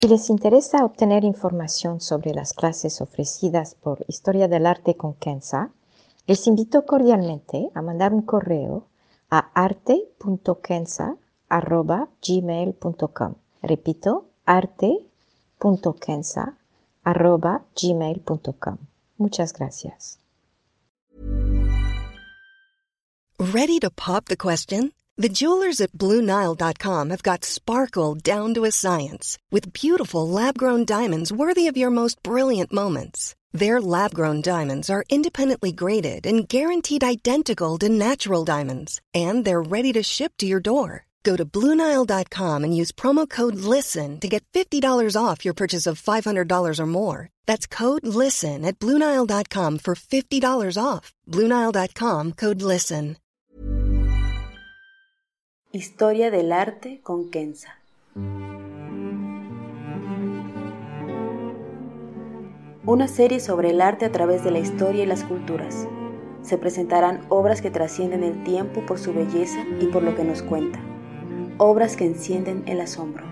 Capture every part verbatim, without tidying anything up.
Si les interesa obtener información sobre las clases ofrecidas por Historia del Arte con Kenza, les invito cordialmente a mandar un correo a arte punto kenza arroba gmail punto com. Repito, arte punto kenza arroba gmail punto com. Muchas gracias. Ready to pop the question? The jewelers at Blue Nile dot com have got sparkle down to a science with beautiful lab-grown diamonds worthy of your most brilliant moments. Their lab-grown diamonds are independently graded and guaranteed identical to natural diamonds, and they're ready to ship to your door. Go to Blue Nile dot com and use promo code LISTEN to get fifty dollars off your purchase of five hundred dollars or more. That's code LISTEN at Blue Nile dot com for fifty dollars off. Blue Nile dot com, code LISTEN. Historia del arte con Kenza. Una serie sobre el arte a través de la historia y las culturas. Se presentarán obras que trascienden el tiempo por su belleza y por lo que nos cuenta. Obras que encienden el asombro.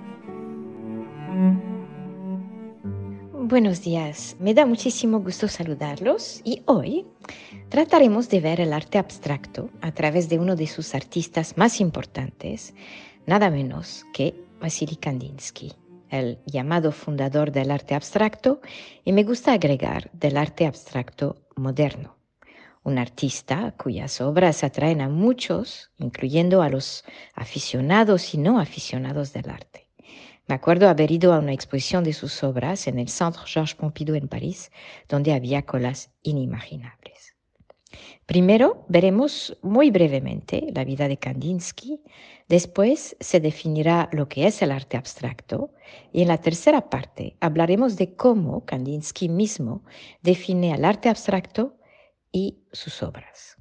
Buenos días, me da muchísimo gusto saludarlos y hoy trataremos de ver el arte abstracto a través de uno de sus artistas más importantes, nada menos que Vasily Kandinsky, el llamado fundador del arte abstracto y me gusta agregar del arte abstracto moderno. Un artista cuyas obras atraen a muchos, incluyendo a los aficionados y no aficionados del arte. Me acuerdo haber ido a una exposición de sus obras en el Centre Georges Pompidou en París, donde había colas inimaginables. Primero veremos muy brevemente la vida de Kandinsky, después se definirá lo que es el arte abstracto y en la tercera parte hablaremos de cómo Kandinsky mismo define el arte abstracto y sus obras.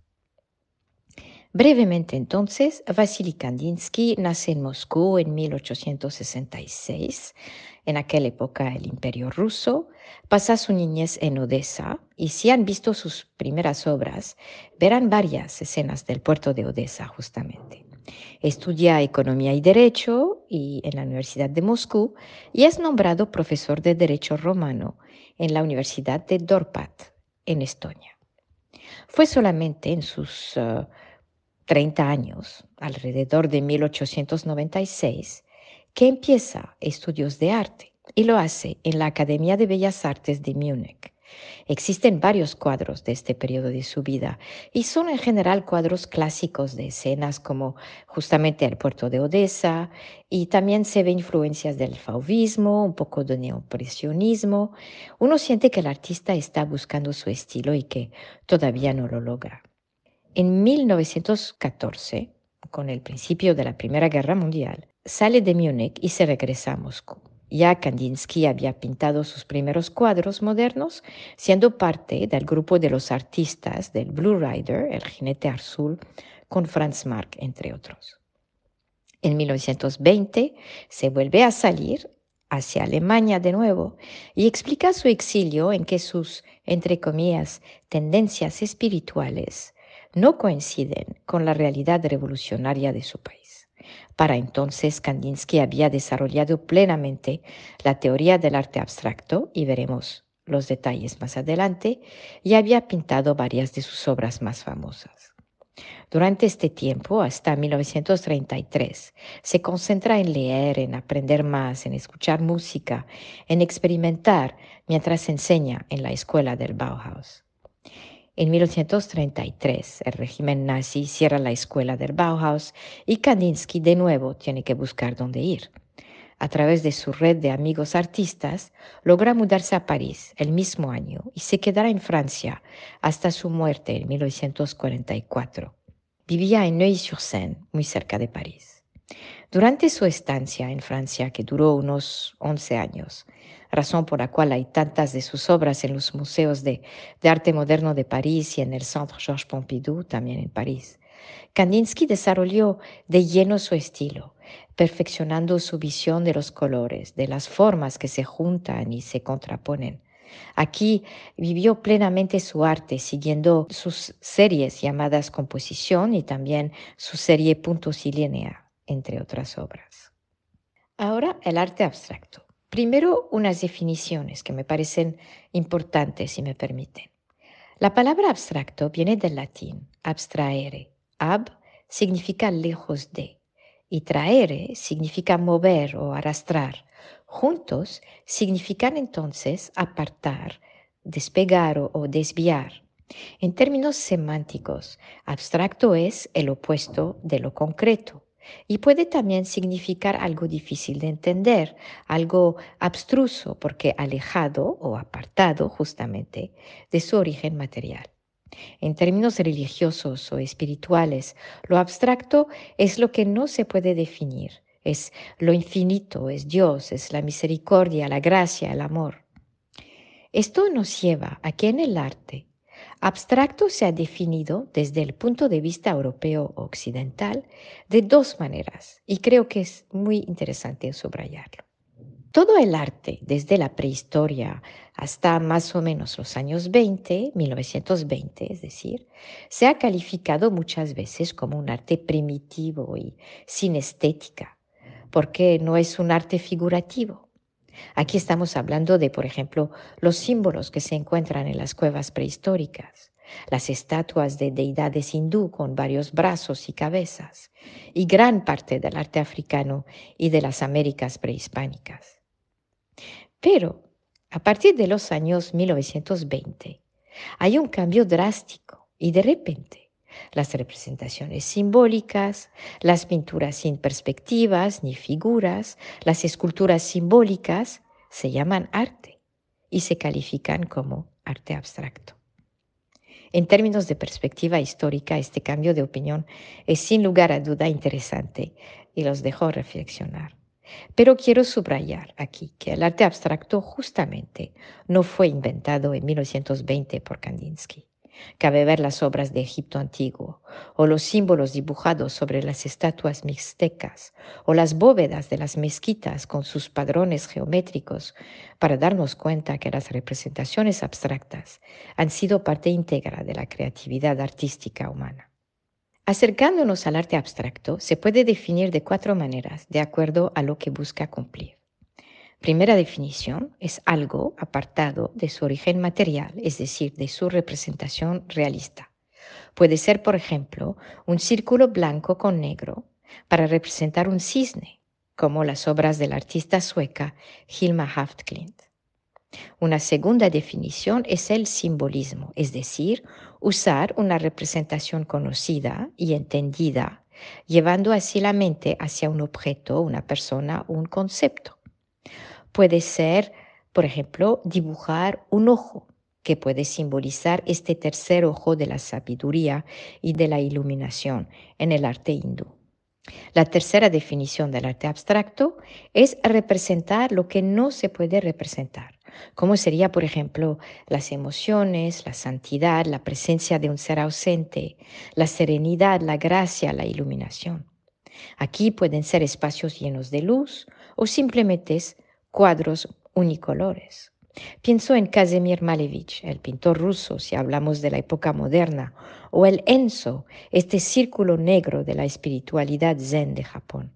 Brevemente entonces, Vasily Kandinsky nace en Moscú en mil ochocientos sesenta y seis. En aquella época el Imperio ruso, pasa su niñez en Odessa y si han visto sus primeras obras, verán varias escenas del puerto de Odessa justamente. Estudia Economía y Derecho y en la Universidad de Moscú y es nombrado profesor de Derecho Romano en la Universidad de Dorpat, en Estonia. Fue solamente en sus uh, treinta años, alrededor de mil ochocientos noventa y seis, que empieza estudios de arte y lo hace en la Academia de Bellas Artes de Múnich. Existen varios cuadros de este periodo de su vida y son en general cuadros clásicos de escenas como justamente el puerto de Odessa y también se ve influencias del fauvismo, un poco de neoimpresionismo. Uno siente que el artista está buscando su estilo y que todavía no lo logra. En mil novecientos catorce, con el principio de la Primera Guerra Mundial, sale de Múnich y se regresa a Moscú. Ya Kandinsky había pintado sus primeros cuadros modernos, siendo parte del grupo de los artistas del Blue Rider, el jinete azul, con Franz Marc, entre otros. En mil novecientos veinte se vuelve a salir hacia Alemania de nuevo y explica su exilio en que sus, entre comillas, tendencias espirituales no coinciden con la realidad revolucionaria de su país. Para entonces, Kandinsky había desarrollado plenamente la teoría del arte abstracto, y veremos los detalles más adelante, y había pintado varias de sus obras más famosas. Durante este tiempo, hasta mil novecientos treinta y tres, se concentra en leer, en aprender más, en escuchar música, en experimentar mientras enseña en la escuela del Bauhaus. En mil novecientos treinta y tres, el régimen nazi cierra la escuela del Bauhaus y Kandinsky de nuevo tiene que buscar dónde ir. A través de su red de amigos artistas, logra mudarse a París el mismo año y se quedará en Francia hasta su muerte en mil novecientos cuarenta y cuatro. Vivía en Neuilly-sur-Seine, muy cerca de París. Durante su estancia en Francia, que duró unos once años, razón por la cual hay tantas de sus obras en los museos de, de arte moderno de París y en el Centre Georges Pompidou, también en París, Kandinsky desarrolló de lleno su estilo, perfeccionando su visión de los colores, de las formas que se juntan y se contraponen. Aquí vivió plenamente su arte, siguiendo sus series llamadas Composición y también su serie Puntos y Línea, entre otras obras. Ahora el arte abstracto. Primero, unas definiciones que me parecen importantes, si me permiten. La palabra abstracto viene del latín abstraere. Ab significa lejos de y traere significa mover o arrastrar. Juntos significan entonces apartar, despegar o, o desviar. En términos semánticos, abstracto es el opuesto de lo concreto y puede también significar algo difícil de entender, algo abstruso porque alejado o apartado justamente de su origen material. En términos religiosos o espirituales, lo abstracto es lo que no se puede definir, es lo infinito, es Dios, es la misericordia, la gracia, el amor. Esto nos lleva a que en el arte, abstracto se ha definido desde el punto de vista europeo o occidental de dos maneras y creo que es muy interesante subrayarlo. Todo el arte, desde la prehistoria hasta más o menos los años veinte, mil novecientos veinte, es decir, se ha calificado muchas veces como un arte primitivo y sin estética, porque no es un arte figurativo. Aquí estamos hablando de, por ejemplo, los símbolos que se encuentran en las cuevas prehistóricas, las estatuas de deidades hindú con varios brazos y cabezas, y gran parte del arte africano y de las Américas prehispánicas. Pero, a partir de los años mil novecientos veinte, hay un cambio drástico y de repente las representaciones simbólicas, las pinturas sin perspectivas ni figuras, las esculturas simbólicas se llaman arte y se califican como arte abstracto. En términos de perspectiva histórica, este cambio de opinión es sin lugar a duda interesante y los dejo reflexionar. Pero quiero subrayar aquí que el arte abstracto justamente no fue inventado en mil novecientos veinte por Kandinsky. Cabe ver las obras de Egipto antiguo, o los símbolos dibujados sobre las estatuas mixtecas, o las bóvedas de las mezquitas con sus padrones geométricos, para darnos cuenta que las representaciones abstractas han sido parte íntegra de la creatividad artística humana. Acercándonos al arte abstracto, se puede definir de cuatro maneras, de acuerdo a lo que busca cumplir. Primera definición es algo apartado de su origen material, es decir, de su representación realista. Puede ser, por ejemplo, un círculo blanco con negro para representar un cisne, como las obras de la artista sueca Hilma af Klint. Una segunda definición es el simbolismo, es decir, usar una representación conocida y entendida, llevando así la mente hacia un objeto, una persona o un concepto. Puede ser, por ejemplo, dibujar un ojo, que puede simbolizar este tercer ojo de la sabiduría y de la iluminación en el arte hindú. La tercera definición del arte abstracto es representar lo que no se puede representar, como sería, por ejemplo, las emociones, la santidad, la presencia de un ser ausente, la serenidad, la gracia, la iluminación. Aquí pueden ser espacios llenos de luz o simplemente cuadros unicolores. Pienso en Kazimir Malevich, el pintor ruso, si hablamos de la época moderna, o el Enso, este círculo negro de la espiritualidad zen de Japón.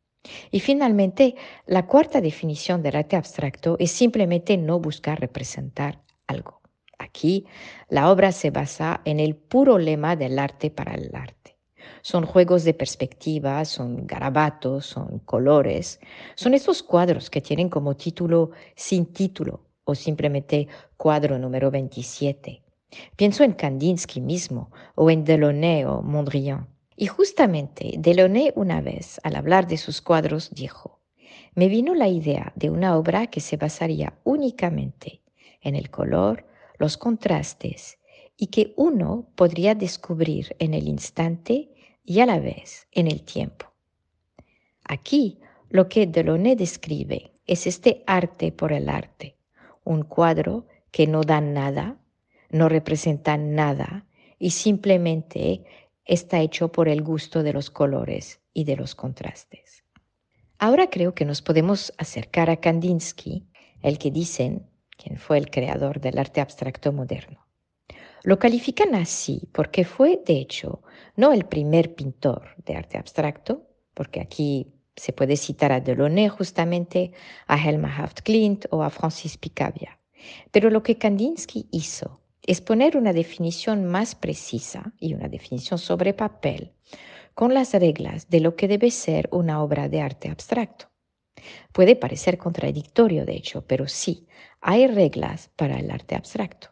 Y finalmente, la cuarta definición del arte abstracto es simplemente no buscar representar algo. Aquí, la obra se basa en el puro lema del arte para el arte. Son juegos de perspectiva, son garabatos, son colores. Son estos cuadros que tienen como título sin título o simplemente cuadro número veintisiete. Pienso en Kandinsky mismo o en Delaunay o Mondrian. Y justamente Delaunay una vez, al hablar de sus cuadros, dijo: me vino la idea de una obra que se basaría únicamente en el color, los contrastes y que uno podría descubrir en el instante y a la vez en el tiempo. Aquí lo que Delaunay describe es este arte por el arte, un cuadro que no da nada, no representa nada y simplemente está hecho por el gusto de los colores y de los contrastes. Ahora creo que nos podemos acercar a Kandinsky, el que dicen quien fue el creador del arte abstracto moderno. Lo califican así porque fue, de hecho, no el primer pintor de arte abstracto, porque aquí Se puede citar a Delaunay justamente, a Helma Haft-Klint o a Francis Picabia. Pero lo que Kandinsky hizo es poner una definición más precisa y una definición sobre papel con las reglas de lo que debe ser una obra de arte abstracto. Puede parecer contradictorio, de hecho, pero sí, hay reglas para el arte abstracto.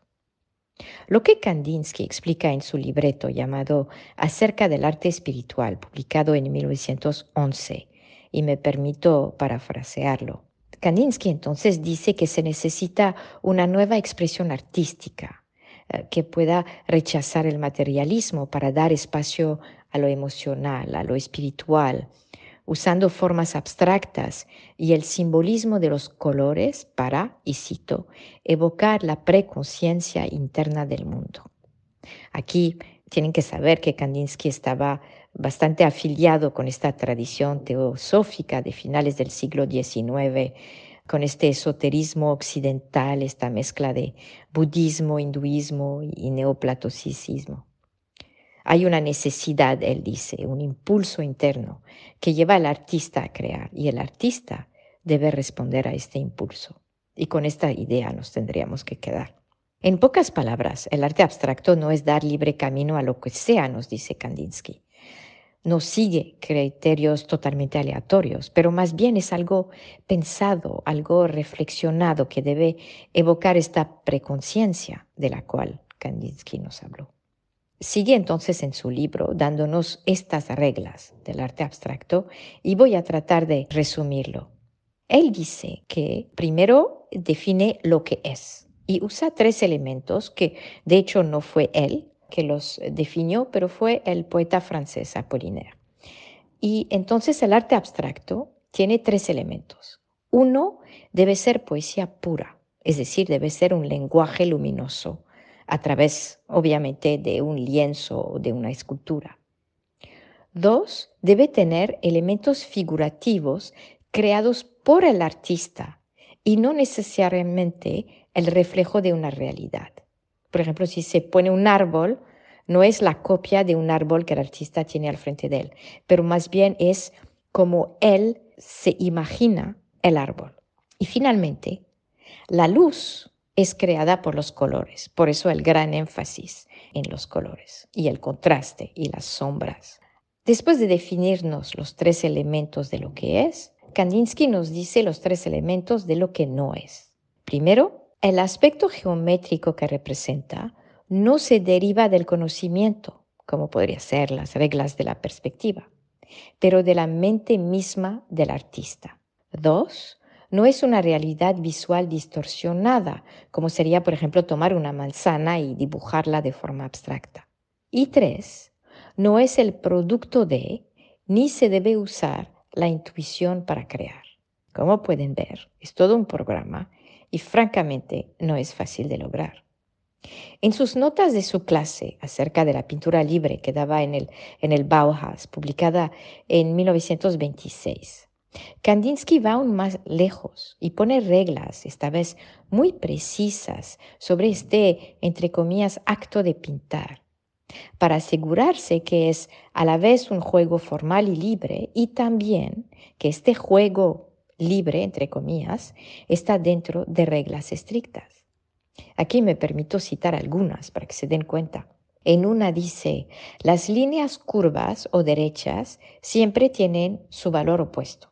Lo que Kandinsky explica en su libreto llamado Acerca del arte espiritual, publicado en mil novecientos once, y me permito parafrasearlo. Kandinsky entonces dice que se necesita una nueva expresión artística eh, que pueda rechazar el materialismo para dar espacio a lo emocional, a lo espiritual, usando formas abstractas y el simbolismo de los colores para, y cito, evocar la preconciencia interna del mundo. Aquí tienen que saber que Kandinsky estaba bastante afiliado con esta tradición teosófica de finales del siglo diecinueve, con este esoterismo occidental, esta mezcla de budismo, hinduismo y neoplatonicismo. Hay una necesidad, él dice, un impulso interno que lleva al artista a crear y el artista debe responder a este impulso. Y con esta idea nos tendríamos que quedar. En pocas palabras, el arte abstracto no es dar libre camino a lo que sea, nos dice Kandinsky. No sigue criterios totalmente aleatorios, pero más bien es algo pensado, algo reflexionado que debe evocar esta preconciencia de la cual Kandinsky nos habló. Sigue entonces en su libro dándonos estas reglas del arte abstracto y voy a tratar de resumirlo. Él dice que primero define lo que es y usa tres elementos que de hecho no fue él que los definió, pero fue el poeta francés Apollinaire. Y entonces el arte abstracto tiene tres elementos. Uno, debe ser poesía pura, es decir, debe ser un lenguaje luminoso, a través, obviamente, de un lienzo o de una escultura. Dos, debe tener elementos figurativos creados por el artista y no necesariamente el reflejo de una realidad. Por ejemplo, si se pone un árbol, no es la copia de un árbol que el artista tiene al frente de él, pero más bien es como él se imagina el árbol. Y finalmente, la luz es creada por los colores, por eso el gran énfasis en los colores y el contraste y las sombras. Después de definirnos los tres elementos de lo que es, Kandinsky nos dice los tres elementos de lo que no es. Primero, el aspecto geométrico que representa no se deriva del conocimiento, como podría ser las reglas de la perspectiva, pero de la mente misma del artista. Dos, no es una realidad visual distorsionada, como sería, por ejemplo, tomar una manzana y dibujarla de forma abstracta. Y tres, no es el producto de, ni se debe usar la intuición para crear. Como pueden ver, es todo un programa y francamente no es fácil de lograr. En sus notas de su clase acerca de la pintura libre que daba en el, en el Bauhaus, publicada en mil novecientos veintiséis, Kandinsky va aún más lejos y pone reglas, esta vez muy precisas, sobre este, entre comillas, acto de pintar, para asegurarse que es a la vez un juego formal y libre y también que este juego libre, entre comillas, está dentro de reglas estrictas. Aquí me permito citar algunas para que se den cuenta. En una dice, las líneas curvas o derechas siempre tienen su valor opuesto.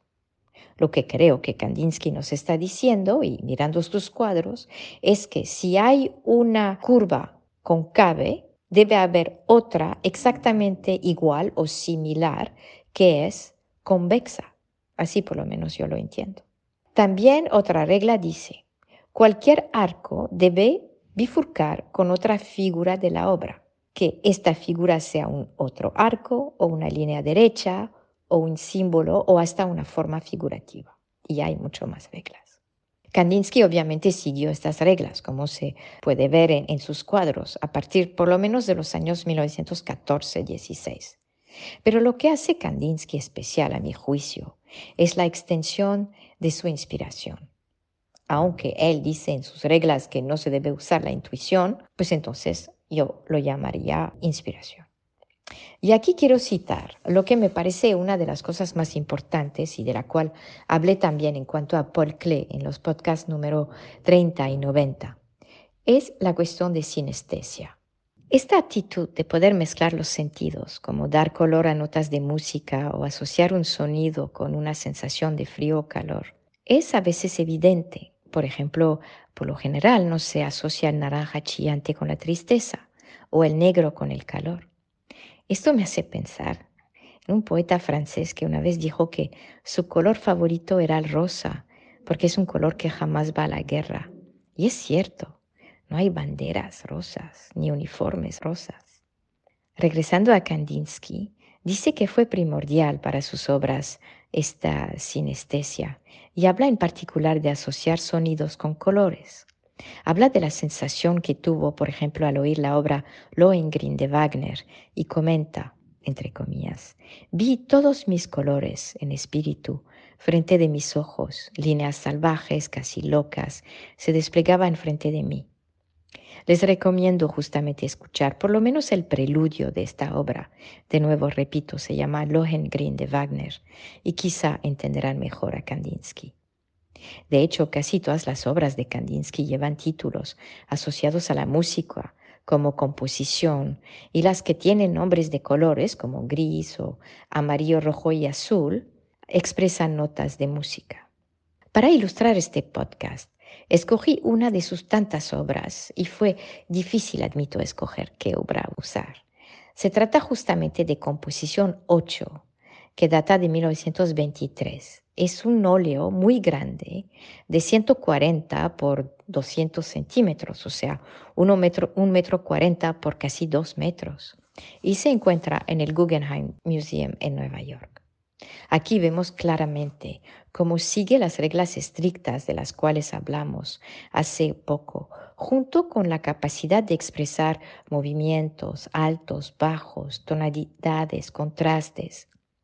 Lo que creo que Kandinsky nos está diciendo, y mirando sus cuadros, es que si hay una curva cóncave, debe haber otra exactamente igual o similar que es convexa. Así por lo menos yo lo entiendo. También otra regla dice, cualquier arco debe bifurcar con otra figura de la obra, que esta figura sea un otro arco o una línea derecha o un símbolo o hasta una forma figurativa. Y hay mucho más reglas. Kandinsky obviamente siguió estas reglas, como se puede ver en, en sus cuadros, a partir por lo menos de los años mil novecientos catorce dieciséis. Pero lo que hace Kandinsky especial, a mi juicio, es la extensión de su inspiración. Aunque él dice en sus reglas que no se debe usar la intuición, pues entonces yo lo llamaría inspiración. Y aquí quiero citar lo que me parece una de las cosas más importantes y de la cual hablé también en cuanto a Paul Klee en los podcasts número treinta y noventa. Es la cuestión de sinestesia. Esta actitud de poder mezclar los sentidos, como dar color a notas de música o asociar un sonido con una sensación de frío o calor, es a veces evidente. Por ejemplo, por lo general no se asocia el naranja chillante con la tristeza o el negro con el calor. Esto me hace pensar en un poeta francés que una vez dijo que su color favorito era el rosa, porque es un color que jamás va a la guerra. Y es cierto, no hay banderas rosas ni uniformes rosas. Regresando a Kandinsky, dice que fue primordial para sus obras esta sinestesia y habla en particular de asociar sonidos con colores. Habla de la sensación que tuvo, por ejemplo, al oír la obra Lohengrin de Wagner y comenta, entre comillas, vi todos mis colores en espíritu frente de mis ojos, líneas salvajes, casi locas, se desplegaban frente de mí. Les recomiendo justamente escuchar por lo menos el preludio de esta obra. De nuevo, repito, se llama Lohengrin de Wagner y quizá entenderán mejor a Kandinsky. De hecho, casi todas las obras de Kandinsky llevan títulos asociados a la música, como composición, y las que tienen nombres de colores, como gris o amarillo, rojo y azul, expresan notas de música. Para ilustrar este podcast, escogí una de sus tantas obras y fue difícil, admito, escoger qué obra usar. Se trata justamente de Composición ocho, que data de mil novecientos veintitrés. Es un óleo muy grande, de ciento cuarenta por doscientos centímetros, o sea, un metro, un metro cuarenta por casi dos metros, y se encuentra en el Guggenheim Museum en Nueva York. Aquí vemos claramente cómo sigue las reglas estrictas de las cuales hablamos hace poco, junto con la capacidad de expresar movimientos, altos, bajos, tonalidades, contrastes,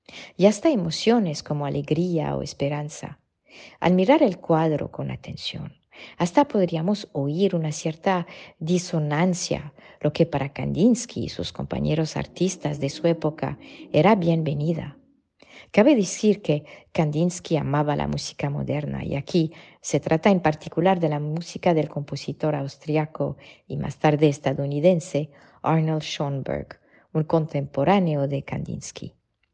y hasta emociones como alegría o esperanza. Al mirar el cuadro con atención, hasta podríamos oír una cierta disonancia, lo que para Kandinsky y sus compañeros artistas de su época era bienvenida. Cabe decir que Kandinsky amaba la música moderna y aquí se trata en particular de la música del compositor austriaco y más tarde estadounidense Arnold Schoenberg, un contemporáneo de Kandinsky.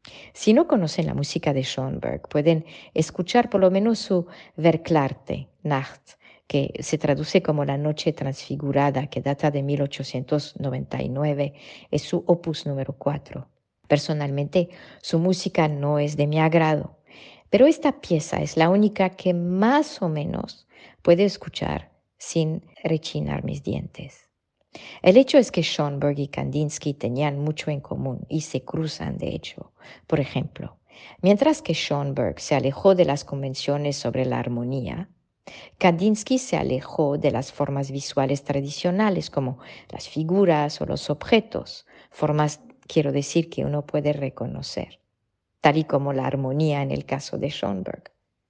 Si no conocen la música de Schoenberg, pueden escuchar por lo menos su Verklärte Nacht, que se traduce como La Noche Transfigurada, que data de mil ochocientos noventa y nueve, es su opus número cuatro. Personalmente, su música no es de mi agrado, pero esta pieza es la única que más o menos puedo escuchar sin rechinar mis dientes. El hecho es que Schoenberg y Kandinsky tenían mucho en común y se cruzan, de hecho. Por ejemplo, mientras que Schoenberg se alejó de las convenciones sobre la armonía, Kandinsky se alejó de las formas visuales tradicionales como las figuras o los objetos, formas, quiero decir, que uno puede reconocer, tal y como la armonía en el caso de Schoenberg.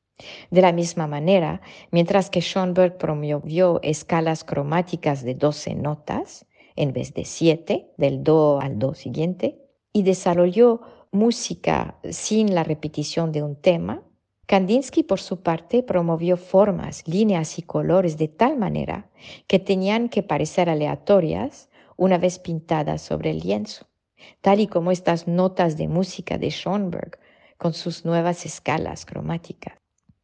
De la misma manera, mientras que Schoenberg promovió escalas cromáticas de doce notas en vez de siete, del do al do siguiente, y desarrolló música sin la repetición de un tema, Kandinsky, por su parte, promovió formas, líneas y colores de tal manera que tenían que parecer aleatorias una vez pintadas sobre el lienzo, tal y como estas notas de música de Schoenberg con sus nuevas escalas cromáticas.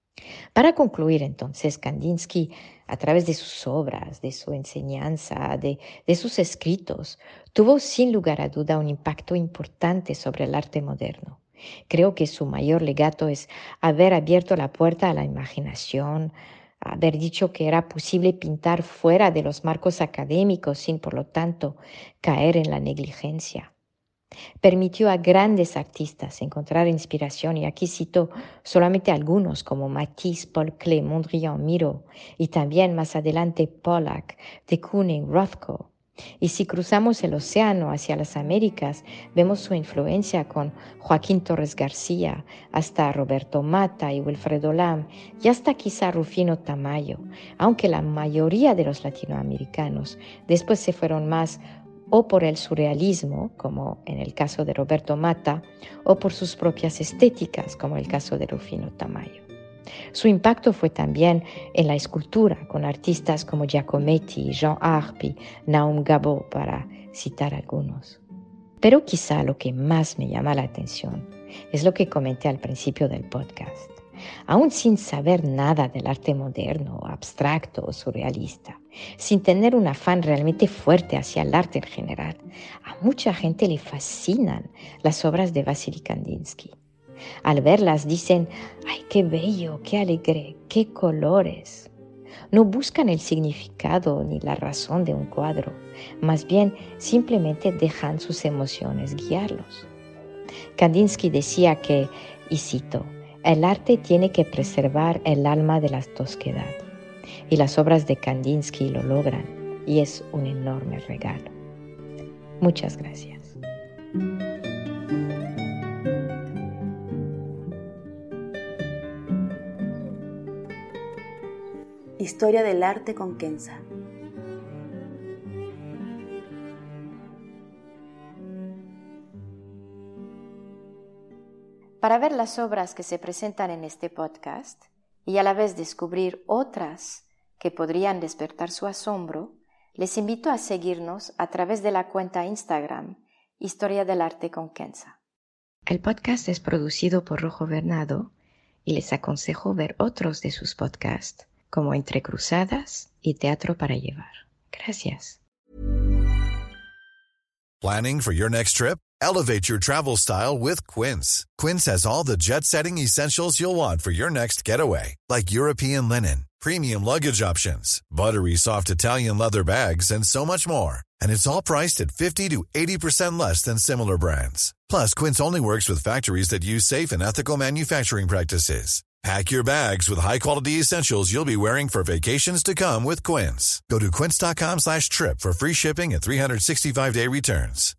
Para concluir, entonces, Kandinsky, a través de sus obras, de su enseñanza, de, de sus escritos, tuvo sin lugar a duda un impacto importante sobre el arte moderno. Creo que su mayor legato es haber abierto la puerta a la imaginación, haber dicho que era posible pintar fuera de los marcos académicos sin, por lo tanto, caer en la negligencia. Permitió a grandes artistas encontrar inspiración, y aquí cito solamente algunos como Matisse, Paul Klee, Mondrian, Miro, y también más adelante Pollack, de Kooning, Rothko. Y si cruzamos el océano hacia las Américas, vemos su influencia con Joaquín Torres García, hasta Roberto Mata y Wilfredo Lam, y hasta quizá Rufino Tamayo, aunque la mayoría de los latinoamericanos después se fueron más o por el surrealismo, como en el caso de Roberto Matta, o por sus propias estéticas, como el caso de Rufino Tamayo. Su impacto fue también en la escultura, con artistas como Giacometti, Jean Arp y Naum Gabo, para citar algunos. Pero quizá lo que más me llama la atención es lo que comenté al principio del podcast. Aún sin saber nada del arte moderno, abstracto o surrealista, sin tener un afán realmente fuerte hacia el arte en general, a mucha gente le fascinan las obras de Vasily Kandinsky. Al verlas dicen, ¡ay, qué bello, qué alegre, qué colores! No buscan el significado ni la razón de un cuadro, más bien simplemente dejan sus emociones guiarlos. Kandinsky decía que, y cito, el arte tiene que preservar el alma de la tosquedad, y las obras de Kandinsky lo logran, y es un enorme regalo. Muchas gracias. Historia del arte con Kenza. Para ver las obras que se presentan en este podcast y a la vez descubrir otras que podrían despertar su asombro, les invito a seguirnos a través de la cuenta Instagram Historia del Arte con Kenza. El podcast es producido por Rojo Bernardo y les aconsejo ver otros de sus podcasts, como Entre Cruzadas y Teatro para Llevar. Gracias. Planning for your next trip? Elevate your travel style with Quince. Quince has all the jet-setting essentials you'll want for your next getaway, like European linen, premium luggage options, buttery soft Italian leather bags, and so much more. And it's all priced at fifty to eighty percent less than similar brands. Plus, Quince only works with factories that use safe and ethical manufacturing practices. Pack your bags with high-quality essentials you'll be wearing for vacations to come with Quince. Go to quince.com slash trip for free shipping and three sixty-five day returns.